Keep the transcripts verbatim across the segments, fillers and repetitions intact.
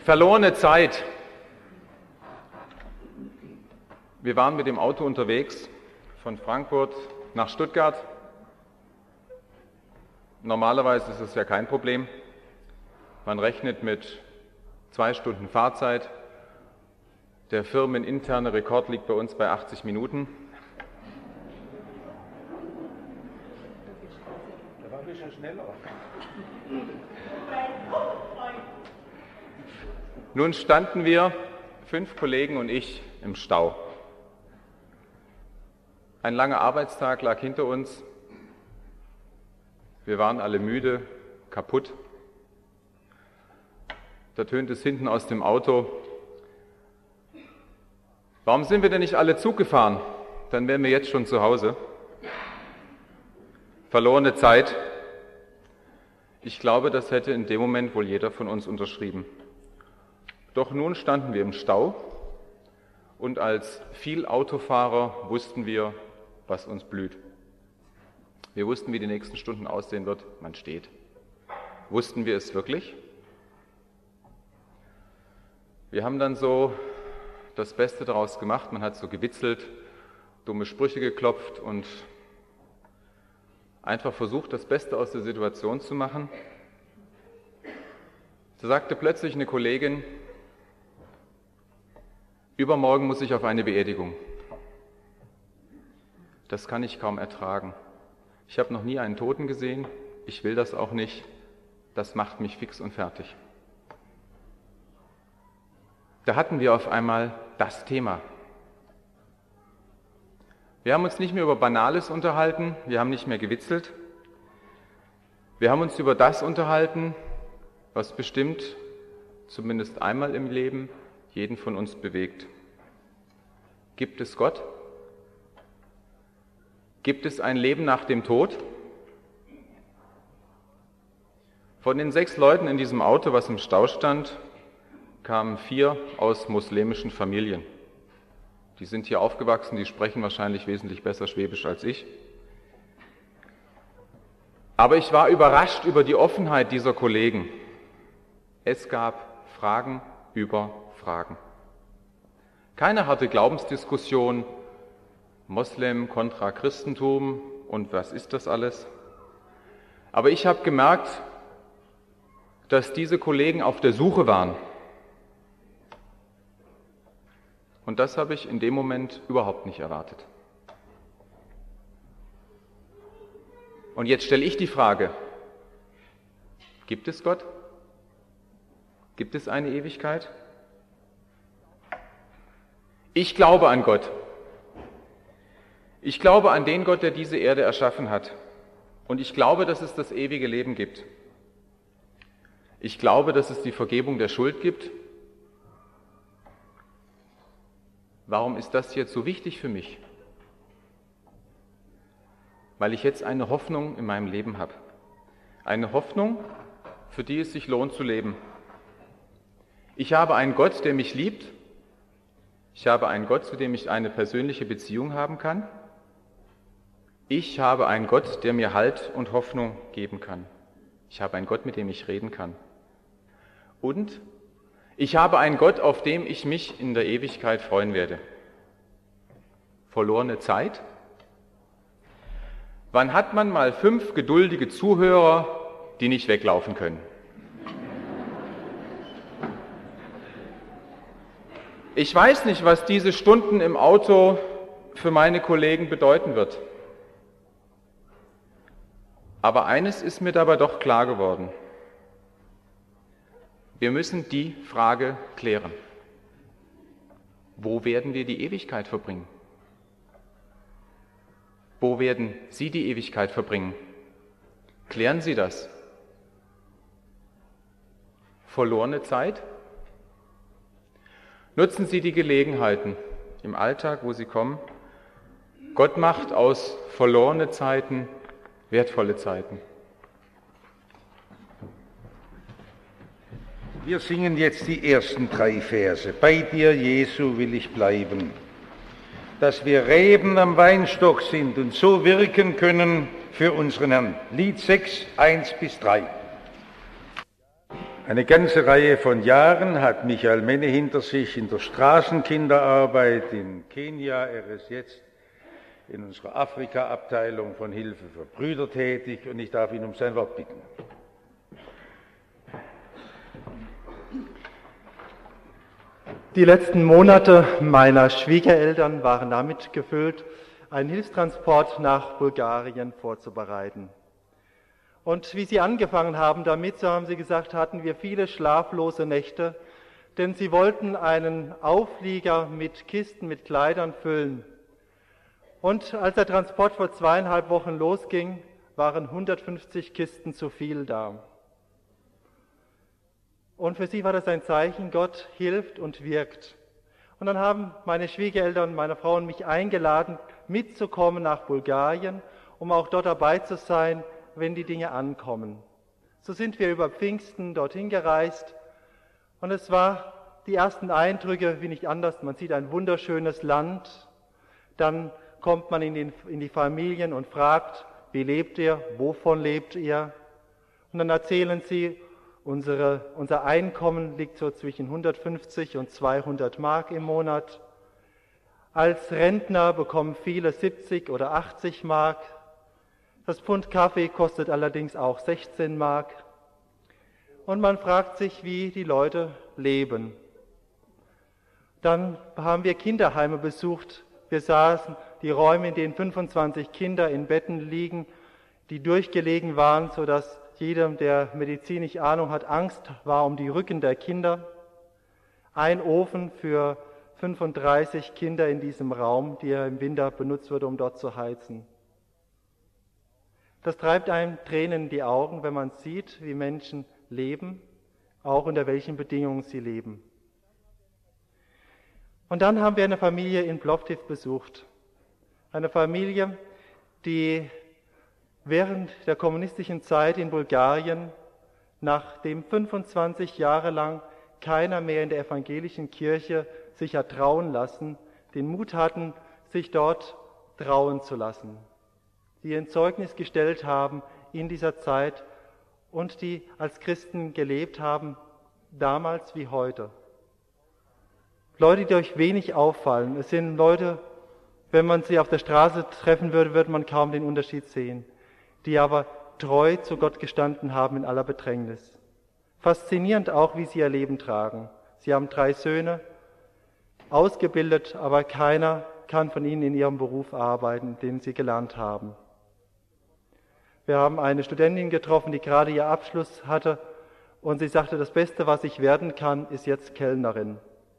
Verlorene Zeit. Wir waren mit dem Auto unterwegs von Frankfurt nach Stuttgart. Normalerweise ist es ja kein Problem. Man rechnet mit zwei Stunden Fahrzeit. Der firmeninterne Rekord liegt bei uns bei achtzig Minuten. Da war ein bisschen schneller. Nun standen wir, fünf Kollegen und ich, im Stau. Ein langer Arbeitstag lag hinter uns. Wir waren alle müde, kaputt. Da tönt es hinten aus dem Auto: Warum sind wir denn nicht alle Zug gefahren? Dann wären wir jetzt schon zu Hause. Verlorene Zeit. Ich glaube, das hätte in dem Moment wohl jeder von uns unterschrieben. Doch nun standen wir im Stau und als Viel-Autofahrer wussten wir, was uns blüht. Wir wussten, wie die nächsten Stunden aussehen wird. Man steht. Wussten wir es wirklich? Wir haben dann so das Beste daraus gemacht. Man hat so gewitzelt, dumme Sprüche geklopft und einfach versucht, das Beste aus der Situation zu machen. Da sagte plötzlich eine Kollegin: Übermorgen muss ich auf eine Beerdigung. Das kann ich kaum ertragen. Ich habe noch nie einen Toten gesehen. Ich will das auch nicht. Das macht mich fix und fertig. Da hatten wir auf einmal das Thema. Wir haben uns nicht mehr über Banales unterhalten. Wir haben nicht mehr gewitzelt. Wir haben uns über das unterhalten, was bestimmt, zumindest einmal im Leben, jeden von uns bewegt. Gibt es Gott? Gibt es ein Leben nach dem Tod? Von den sechs Leuten in diesem Auto, was im Stau stand, kamen vier aus muslimischen Familien. Die sind hier aufgewachsen, die sprechen wahrscheinlich wesentlich besser Schwäbisch als ich. Aber ich war überrascht über die Offenheit dieser Kollegen. Es gab Fragen über Fragen. Keine harte Glaubensdiskussion, Moslem kontra Christentum und was ist das alles. Aber ich habe gemerkt, dass diese Kollegen auf der Suche waren. Und das habe ich in dem Moment überhaupt nicht erwartet. Und jetzt stelle ich die Frage: Gibt es Gott? Gibt es eine Ewigkeit? Ich glaube an Gott. Ich glaube an den Gott, der diese Erde erschaffen hat. Und ich glaube, dass es das ewige Leben gibt. Ich glaube, dass es die Vergebung der Schuld gibt. Warum ist das jetzt so wichtig für mich? Weil ich jetzt eine Hoffnung in meinem Leben habe. Eine Hoffnung, für die es sich lohnt zu leben. Ich habe einen Gott, der mich liebt. Ich habe einen Gott, zu dem ich eine persönliche Beziehung haben kann. Ich habe einen Gott, der mir Halt und Hoffnung geben kann. Ich habe einen Gott, mit dem ich reden kann. Und ich habe einen Gott, auf dem ich mich in der Ewigkeit freuen werde. Verlorene Zeit? Wann hat man mal fünf geduldige Zuhörer, die nicht weglaufen können? Ich weiß nicht, was diese Stunden im Auto für meine Kollegen bedeuten wird. Aber eines ist mir dabei doch klar geworden. Wir müssen die Frage klären: Wo werden wir die Ewigkeit verbringen? Wo werden Sie die Ewigkeit verbringen? Klären Sie das. Verlorene Zeit? Nutzen Sie die Gelegenheiten im Alltag, wo Sie kommen. Gott macht aus verlorene Zeiten wertvolle Zeiten. Wir singen jetzt die ersten drei Verse. Bei dir, Jesu, will ich bleiben. Dass wir Reben am Weinstock sind und so wirken können für unseren Herrn. Lied sechs, eins bis drei. Eine ganze Reihe von Jahren hat Michael Menne hinter sich in der Straßenkinderarbeit in Kenia. Er ist jetzt in unserer Afrika-Abteilung von Hilfe für Brüder tätig und ich darf ihn um sein Wort bitten. Die letzten Monate meiner Schwiegereltern waren damit gefüllt, einen Hilfstransport nach Bulgarien vorzubereiten. Und wie sie angefangen haben damit, so haben sie gesagt, hatten wir viele schlaflose Nächte, denn sie wollten einen Auflieger mit Kisten, mit Kleidern füllen. Und als der Transport vor zweieinhalb Wochen losging, waren hundertfünfzig Kisten zu viel da. Und für sie war das ein Zeichen, Gott hilft und wirkt. Und dann haben meine Schwiegereltern, meine Frau und mich eingeladen, mitzukommen nach Bulgarien, um auch dort dabei zu sein, wenn die Dinge ankommen. So sind wir über Pfingsten dorthin gereist und es war die ersten Eindrücke wie nicht anders. Man sieht ein wunderschönes Land, dann kommt man in, den, in die Familien und fragt, wie lebt ihr, wovon lebt ihr? Und dann erzählen sie, unsere, unser Einkommen liegt so zwischen hundertfünfzig und zweihundert Mark im Monat. Als Rentner bekommen viele siebzig oder achtzig Mark. Das Pfund Kaffee kostet allerdings auch sechzehn Mark. Und man fragt sich, wie die Leute leben. Dann haben wir Kinderheime besucht. Wir saßen die Räume, in denen fünfundzwanzig Kinder in Betten liegen, die durchgelegen waren, sodass jedem, der medizinisch Ahnung hat, Angst war um die Rücken der Kinder. Ein Ofen für fünfunddreißig Kinder in diesem Raum, der im Winter benutzt wurde, um dort zu heizen. Das treibt einem Tränen in die Augen, wenn man sieht, wie Menschen leben, auch unter welchen Bedingungen sie leben. Und dann haben wir eine Familie in Plovdiv besucht. Eine Familie, die während der kommunistischen Zeit in Bulgarien, nachdem fünfundzwanzig Jahre lang keiner mehr in der evangelischen Kirche sich hat trauen lassen, den Mut hatten, sich dort trauen zu lassen, die ein Zeugnis gestellt haben in dieser Zeit und die als Christen gelebt haben, damals wie heute. Leute, die euch wenig auffallen. Es sind Leute, wenn man sie auf der Straße treffen würde, würde man kaum den Unterschied sehen, die aber treu zu Gott gestanden haben in aller Bedrängnis. Faszinierend auch, wie sie ihr Leben tragen. Sie haben drei Söhne, ausgebildet, aber keiner kann von ihnen in ihrem Beruf arbeiten, den sie gelernt haben. Wir haben eine Studentin getroffen, die gerade ihr Abschluss hatte und sie sagte, das Beste, was ich werden kann, ist jetzt Kellnerin.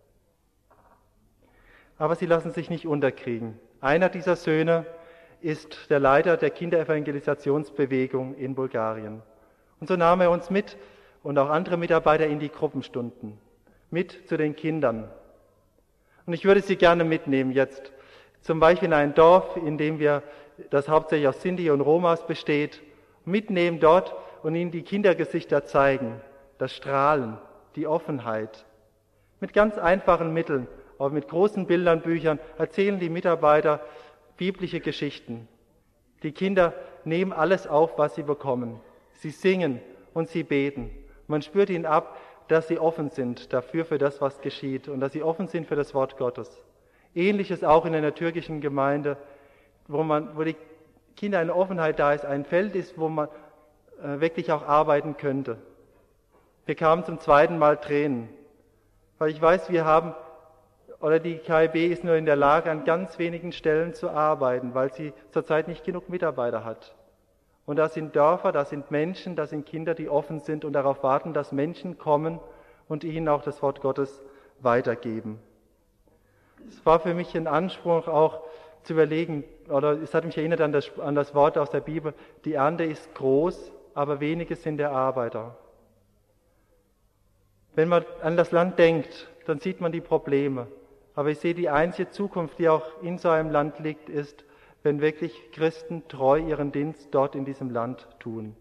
Aber sie lassen sich nicht unterkriegen. Einer dieser Söhne ist der Leiter der Kinderevangelisationsbewegung in Bulgarien. Und so nahm er uns mit und auch andere Mitarbeiter in die Gruppenstunden, mit zu den Kindern. Und ich würde Sie gerne mitnehmen jetzt, zum Beispiel in ein Dorf, in dem wir, das hauptsächlich aus Sinti und Romas besteht, mitnehmen dort und ihnen die Kindergesichter zeigen, das Strahlen, die Offenheit. Mit ganz einfachen Mitteln, aber mit großen Bildern, Büchern erzählen die Mitarbeiter biblische Geschichten. Die Kinder nehmen alles auf, was sie bekommen. Sie singen und sie beten. Man spürt ihnen ab, dass sie offen sind dafür, für das, was geschieht und dass sie offen sind für das Wort Gottes. Ähnliches auch in einer türkischen Gemeinde, wo, man, wo die Kinder eine Offenheit da ist, ein Feld ist, wo man äh, wirklich auch arbeiten könnte. Wir kamen zum zweiten Mal Tränen, weil ich weiß, wir haben, oder die K I B ist nur in der Lage, an ganz wenigen Stellen zu arbeiten, weil sie zurzeit nicht genug Mitarbeiter hat. Und das sind Dörfer, das sind Menschen, das sind Kinder, die offen sind und darauf warten, dass Menschen kommen und ihnen auch das Wort Gottes weitergeben. Es war für mich ein Anspruch auch zu überlegen, oder es hat mich erinnert an das, an das Wort aus der Bibel, die Ernte ist groß, aber wenige sind der Arbeiter. Wenn man an das Land denkt, dann sieht man die Probleme. Aber ich sehe, die einzige Zukunft, die auch in so einem Land liegt, ist, wenn wirklich Christen treu ihren Dienst dort in diesem Land tun.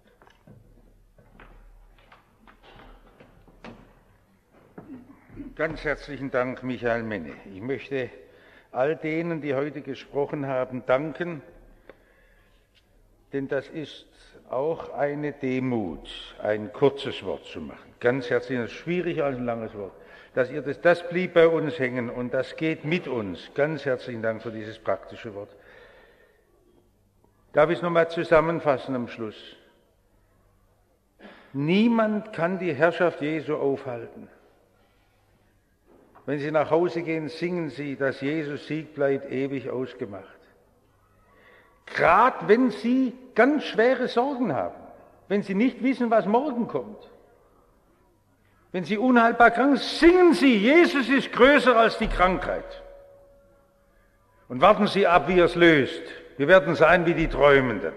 Ganz herzlichen Dank, Michael Menne. Ich möchte all denen, die heute gesprochen haben, danken, denn das ist auch eine Demut, ein kurzes Wort zu machen. Ganz herzlich, das ist schwierig als ein langes Wort. Dass ihr das, das blieb bei uns hängen und das geht mit uns. Ganz herzlichen Dank für dieses praktische Wort. Darf ich es nochmal zusammenfassen am Schluss? Niemand kann die Herrschaft Jesu aufhalten. Wenn Sie nach Hause gehen, singen Sie, dass Jesus Sieg bleibt ewig ausgemacht. Gerade wenn Sie ganz schwere Sorgen haben, wenn Sie nicht wissen, was morgen kommt, wenn Sie unheilbar krank sind, singen Sie, Jesus ist größer als die Krankheit. Und warten Sie ab, wie er es löst. Wir werden sein wie die Träumenden.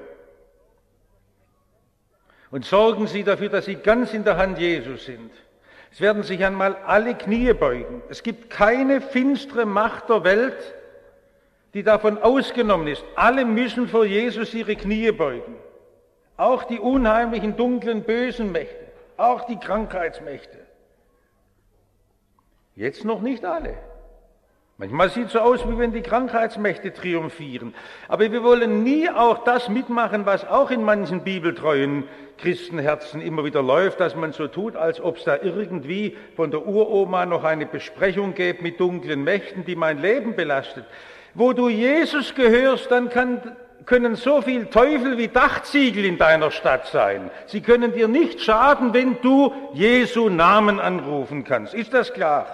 Und sorgen Sie dafür, dass Sie ganz in der Hand Jesus sind. Es werden sich einmal alle Knie beugen. Es gibt keine finstere Macht der Welt, die davon ausgenommen ist. Alle müssen vor Jesus ihre Knie beugen. Auch die unheimlichen, dunklen, bösen Mächte. Auch die Krankheitsmächte. Jetzt noch nicht alle. Manchmal sieht es so aus, wie wenn die Krankheitsmächte triumphieren. Aber wir wollen nie auch das mitmachen, was auch in manchen bibeltreuen Christenherzen immer wieder läuft, dass man so tut, als ob es da irgendwie von der Uroma noch eine Besprechung gäbe mit dunklen Mächten, die mein Leben belastet. Wo du Jesus gehörst, dann kann, können so viel Teufel wie Dachziegel in deiner Stadt sein. Sie können dir nicht schaden, wenn du Jesu Namen anrufen kannst. Ist das klar?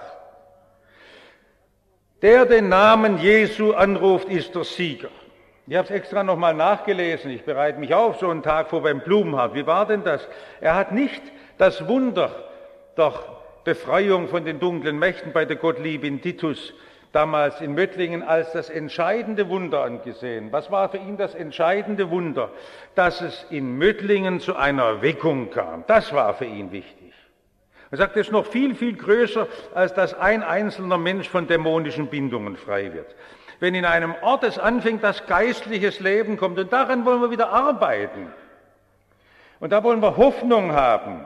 Der den Namen Jesu anruft, ist der Sieger. Ich habe es extra nochmal nachgelesen. Ich bereite mich auf so einen Tag vor beim Blumenhardt. Wie war denn das? Er hat nicht das Wunder der Befreiung von den dunklen Mächten bei der Gottliebin Titus damals in Möttlingen als das entscheidende Wunder angesehen. Was war für ihn das entscheidende Wunder? Dass es in Möttlingen zu einer Erweckung kam. Das war für ihn wichtig. Er sagt, es ist noch viel, viel größer, als dass ein einzelner Mensch von dämonischen Bindungen frei wird. Wenn in einem Ort es anfängt, dass geistliches Leben kommt, und daran wollen wir wieder arbeiten. Und da wollen wir Hoffnung haben.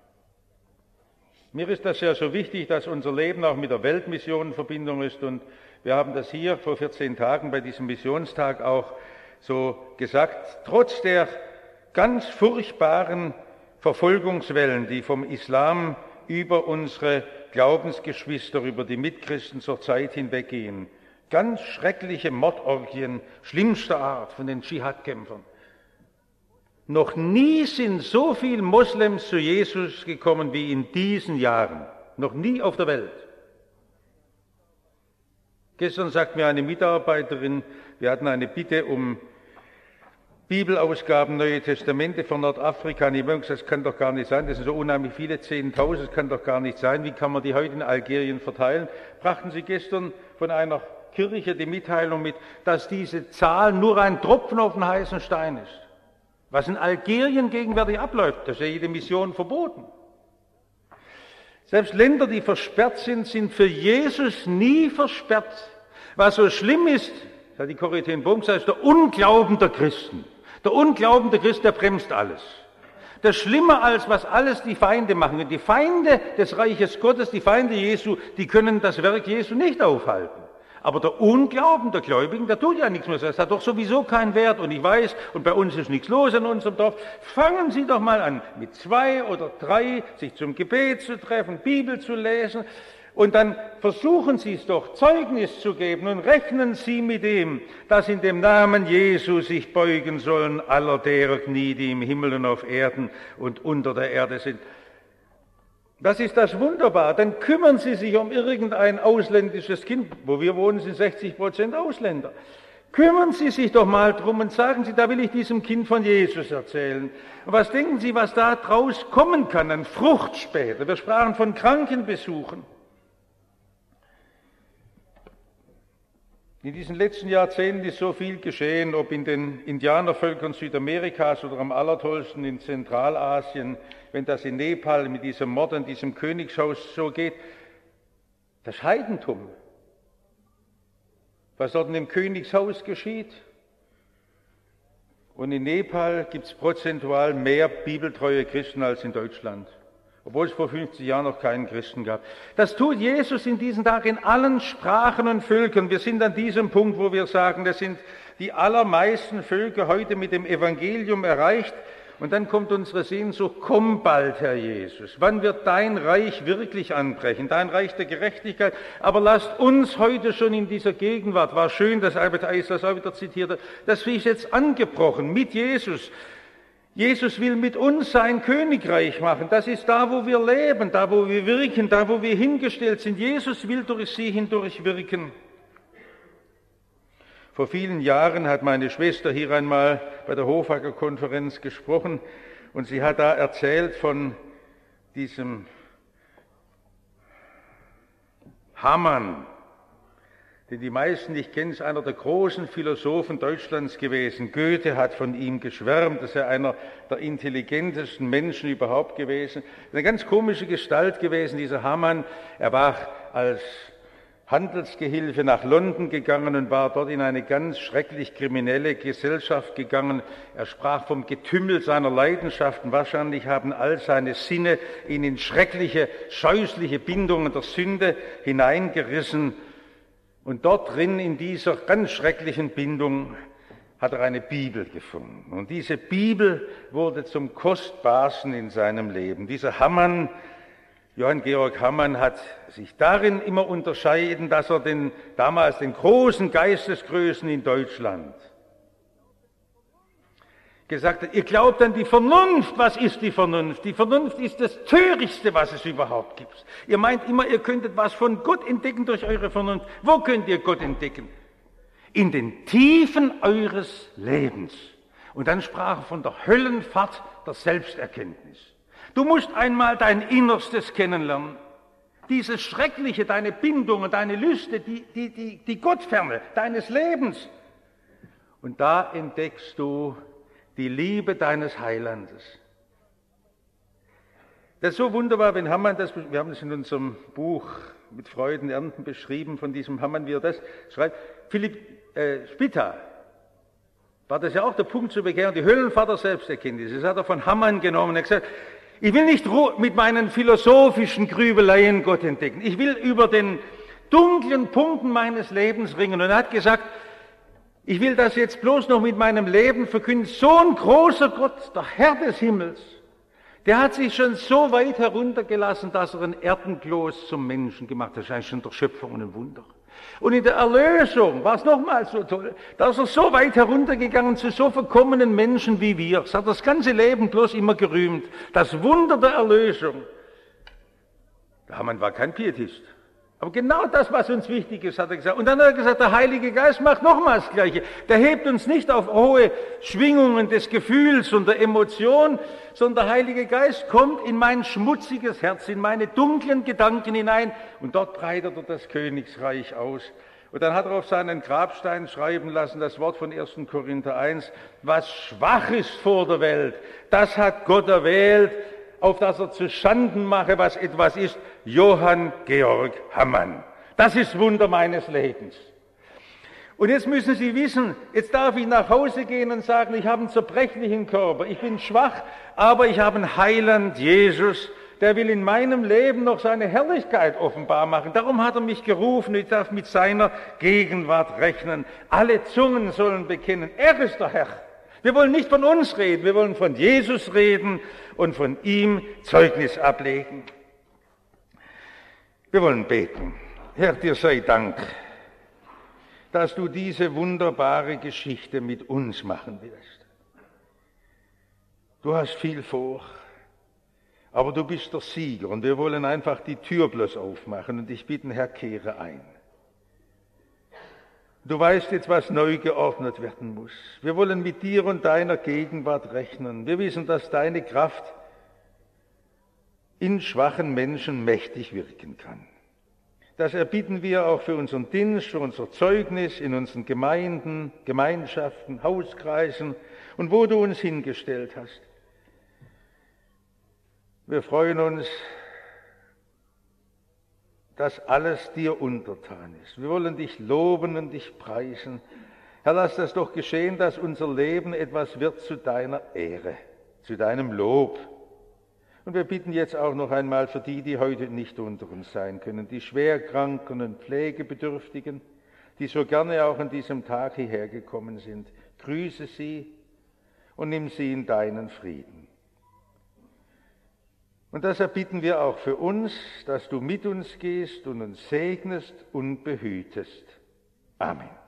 Mir ist das ja so wichtig, dass unser Leben auch mit der Weltmission in Verbindung ist. Und wir haben das hier vor vierzehn Tagen bei diesem Missionstag auch so gesagt. Trotz der ganz furchtbaren Verfolgungswellen, die vom Islam über unsere Glaubensgeschwister, über die Mitchristen zur Zeit hinweggehen. Ganz schreckliche Mordorgien schlimmster Art von den Dschihad-Kämpfern. Noch nie sind so viele Moslems zu Jesus gekommen wie in diesen Jahren. Noch nie auf der Welt. Gestern sagt mir eine Mitarbeiterin, wir hatten eine Bitte um Bibelausgaben, Neue Testamente von Nordafrika. Und ich habe gesagt, das kann doch gar nicht sein, das sind so unheimlich viele, zehntausend, das kann doch gar nicht sein. Wie kann man die heute in Algerien verteilen? Brachten Sie gestern von einer Kirche die Mitteilung mit, dass diese Zahl nur ein Tropfen auf den heißen Stein ist. Was in Algerien gegenwärtig abläuft, das ist ja jede Mission verboten. Selbst Länder, die versperrt sind, sind für Jesus nie versperrt. Was so schlimm ist, das hat die Corrie ten Boom gesagt, ist der Unglauben der Christen. Der Unglauben der Christen, der bremst alles. Das ist schlimmer als was alles die Feinde machen. Und die Feinde des Reiches Gottes, die Feinde Jesu, die können das Werk Jesu nicht aufhalten. Aber der Unglauben der Gläubigen, der tut ja nichts mehr. Das hat doch sowieso keinen Wert. Und ich weiß, und bei uns ist nichts los in unserem Dorf. Fangen Sie doch mal an, mit zwei oder drei sich zum Gebet zu treffen, Bibel zu lesen. Und dann versuchen Sie es doch, Zeugnis zu geben und rechnen Sie mit dem, dass in dem Namen Jesu sich beugen sollen aller derer Knie, die im Himmel und auf Erden und unter der Erde sind. Das ist das wunderbar. Dann kümmern Sie sich um irgendein ausländisches Kind. Wo wir wohnen, sind sechzig Prozent Ausländer. Kümmern Sie sich doch mal drum und sagen Sie, da will ich diesem Kind von Jesus erzählen. Und was denken Sie, was da draus kommen kann an Frucht später? Wir sprachen von Krankenbesuchen. In diesen letzten Jahrzehnten ist so viel geschehen, ob in den Indianervölkern Südamerikas oder am allertollsten in Zentralasien, wenn das in Nepal mit diesem Mord an diesem Königshaus so geht. Das Heidentum, was dort in dem Königshaus geschieht. Und in Nepal gibt es prozentual mehr bibeltreue Christen als in Deutschland. Obwohl es vor fünfzig Jahren noch keinen Christen gab. Das tut Jesus in diesen Tagen in allen Sprachen und Völkern. Wir sind an diesem Punkt, wo wir sagen, das sind die allermeisten Völker heute mit dem Evangelium erreicht. Und dann kommt unsere Sehnsucht, komm bald, Herr Jesus. Wann wird dein Reich wirklich anbrechen, dein Reich der Gerechtigkeit? Aber lasst uns heute schon in dieser Gegenwart, war schön, dass Albert Eis das auch wieder zitierte, das ist jetzt angebrochen mit Jesus. Jesus will mit uns sein Königreich machen. Das ist da, wo wir leben, da, wo wir wirken, da, wo wir hingestellt sind. Jesus will durch sie hindurch wirken. Vor vielen Jahren hat meine Schwester hier einmal bei der Hofacker-Konferenz gesprochen und sie hat da erzählt von diesem Hamann, den die meisten nicht kennen, ist einer der großen Philosophen Deutschlands gewesen. Goethe hat von ihm geschwärmt, dass er einer der intelligentesten Menschen überhaupt gewesen. Eine ganz komische Gestalt gewesen, dieser Hamann. Er war als Handelsgehilfe nach London gegangen und war dort in eine ganz schrecklich kriminelle Gesellschaft gegangen. Er sprach vom Getümmel seiner Leidenschaften. Wahrscheinlich haben all seine Sinne ihn in schreckliche, scheußliche Bindungen der Sünde hineingerissen. Und dort drin, in dieser ganz schrecklichen Bindung, hat er eine Bibel gefunden. Und diese Bibel wurde zum Kostbarsten in seinem Leben. Dieser Hamann, Johann Georg Hamann, hat sich darin immer unterschieden, dass er den, damals den großen Geistesgrößen in Deutschland gesagt hat, ihr glaubt an die Vernunft. Was ist die Vernunft? Die Vernunft ist das Törichtste, was es überhaupt gibt. Ihr meint immer, ihr könntet was von Gott entdecken durch eure Vernunft. Wo könnt ihr Gott entdecken? In den Tiefen eures Lebens. Und dann sprach er von der Höllenfahrt der Selbsterkenntnis. Du musst einmal dein Innerstes kennenlernen. Dieses Schreckliche, deine Bindungen, deine Lüste, die, die, die, die Gottferne deines Lebens. Und da entdeckst du die Liebe deines Heilandes. Das ist so wunderbar, wenn Hamann das, wir haben es in unserem Buch mit Freuden ernten beschrieben, von diesem Hamann, wie er das schreibt. Philipp äh, Spitta war das ja auch der Punkt zur Bekehrung, die Höllenfahrt der Selbsterkenntnis. Das hat er von Hamann genommen. Er hat gesagt, ich will nicht mit meinen philosophischen Grübeleien Gott entdecken. Ich will über den dunklen Punkten meines Lebens ringen. Und er hat gesagt, ich will das jetzt bloß noch mit meinem Leben verkünden. So ein großer Gott, der Herr des Himmels, der hat sich schon so weit heruntergelassen, dass er ein Erdenkloß zum Menschen gemacht hat. Das ist eigentlich schon der Schöpfung ein Wunder. Und in der Erlösung war es nochmals so toll, da ist er so weit heruntergegangen zu so verkommenen Menschen wie wir. Das hat das ganze Leben bloß immer gerühmt. Das Wunder der Erlösung. Der Hamann war kein Pietist. Aber genau das, was uns wichtig ist, hat er gesagt. Und dann hat er gesagt, der Heilige Geist macht nochmals das Gleiche. Der hebt uns nicht auf hohe Schwingungen des Gefühls und der Emotion, sondern der Heilige Geist kommt in mein schmutziges Herz, in meine dunklen Gedanken hinein und dort breitet er das Königsreich aus. Und dann hat er auf seinen Grabstein schreiben lassen, das Wort von ersten Korinther eins, was schwach ist vor der Welt, das hat Gott erwählt, auf das er zu Schanden mache, was etwas ist, Johann Georg Hamann. Das ist Wunder meines Lebens. Und jetzt müssen Sie wissen, jetzt darf ich nach Hause gehen und sagen, ich habe einen zerbrechlichen Körper, ich bin schwach, aber ich habe einen Heiland, Jesus, der will in meinem Leben noch seine Herrlichkeit offenbar machen. Darum hat er mich gerufen, ich darf mit seiner Gegenwart rechnen. Alle Zungen sollen bekennen, er ist der Herr. Wir wollen nicht von uns reden, wir wollen von Jesus reden und von ihm Zeugnis ablegen. Wir wollen beten. Herr, dir sei Dank, dass du diese wunderbare Geschichte mit uns machen willst. Du hast viel vor, aber du bist der Sieger und wir wollen einfach die Tür bloß aufmachen und dich bitten, Herr, kehre ein. Du weißt jetzt, was neu geordnet werden muss. Wir wollen mit dir und deiner Gegenwart rechnen. Wir wissen, dass deine Kraft in schwachen Menschen mächtig wirken kann. Das erbitten wir auch für unseren Dienst, für unser Zeugnis in unseren Gemeinden, Gemeinschaften, Hauskreisen und wo du uns hingestellt hast. Wir freuen uns, dass alles dir untertan ist. Wir wollen dich loben und dich preisen. Herr, lass das doch geschehen, dass unser Leben etwas wird zu deiner Ehre, zu deinem Lob. Und wir bitten jetzt auch noch einmal für die, die heute nicht unter uns sein können, die Schwerkranken und Pflegebedürftigen, die so gerne auch an diesem Tag hierher gekommen sind. Grüße sie und nimm sie in deinen Frieden. Und das erbitten wir auch für uns, dass du mit uns gehst und uns segnest und behütest. Amen.